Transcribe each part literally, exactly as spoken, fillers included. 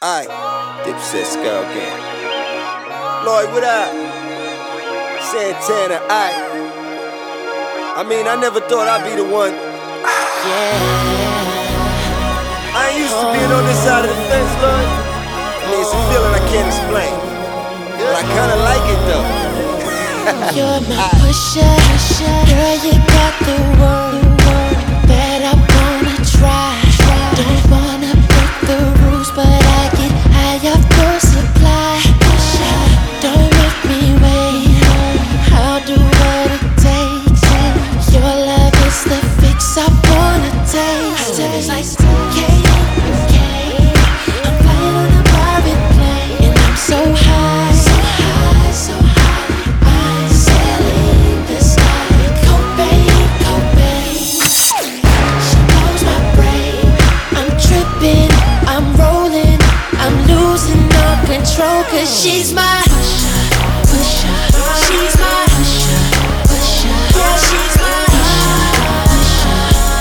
Aight, Dipset Skull Gang. Lloyd, what up? Santana, aight. I mean, I never thought I'd be the one. Yeah. I ain't used to being on this side of the fence, Lloyd. I mean, it's a feeling I can't explain, but I kinda like it though. You're my pusher, girl, you got the one that I wanna try. Don't wanna break the rules, but I get high off your supply. Don't make me wait, I'll do what it takes. Your love is the fix I wanna taste. It's like okay, okay, I'm flying on a private plane, and I'm so high, so high, so high. I'm sailing the sky. Cobain, Cobain. She knows my brain. I'm tripping, I'm rolling, I'm losing all control. Cause she's my pusher, pusher. She's my pusher, pusher. Yeah, she's my pusher,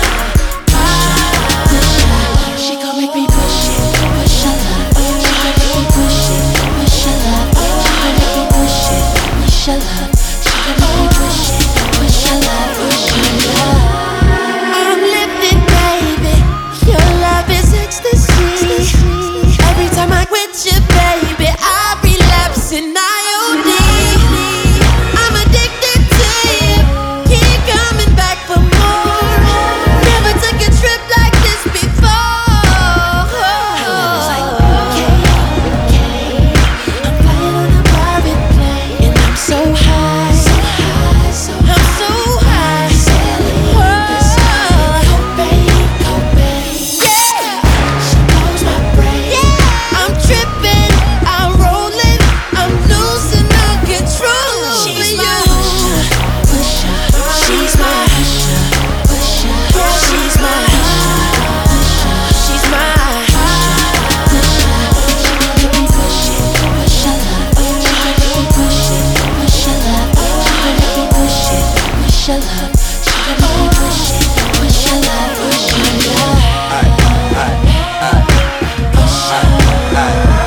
pusher, pusher. She gon' make me push it, push her love. She gon' make me push it, push her love. She gon' make me push it, push her love. She gon' make me push it, push her love, push her love. I'm lifted, baby. Your love is ecstasy. Every time I quit you, baby, I relapse in I O D. I'm addicted to you. Keep coming back for more. Never took a trip like this before. It's like okay, okay. I'm flying on a private plane, and I'm so high, so high, so high. I'm so high, sailing the sky. Cobain, Cobain. Yeah, she knows my brain. Yeah, I'm tripping, I'm rolling, I'm losing all control. She's my pusher, pusher. She's my pusher, pusher. Yeah, she's my pusher, she's my pusher. She gon' make me push it, push her love. She gon' make me push it, push her love. She gon' make me push it, push her love. She gon' make me push it, push her love, push her love. Aight, aight, aight, Push her love.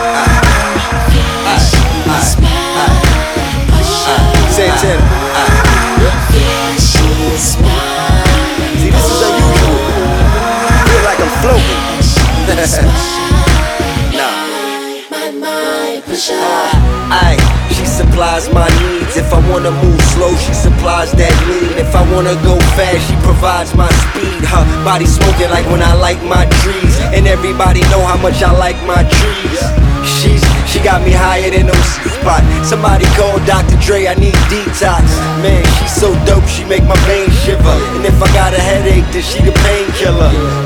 Yeah, she's mine. Push her love. Santana, aight. Yeah, she's mine. See, this is unusual. I feel like I'm floating. She's mine. Nah. My mind, push her. Aight, she supplies my needs. If I wanna move slow, she supplies that lead. If I wanna go fast, she provides my speed. Her body smoking like when I light my trees, and everybody know how much I like my trees. She's, she got me higher than no spot. Somebody call Doctor Dre, I need detox. Man, she's so dope, she make my veins shiver. And if I got a headache, then she the painkiller.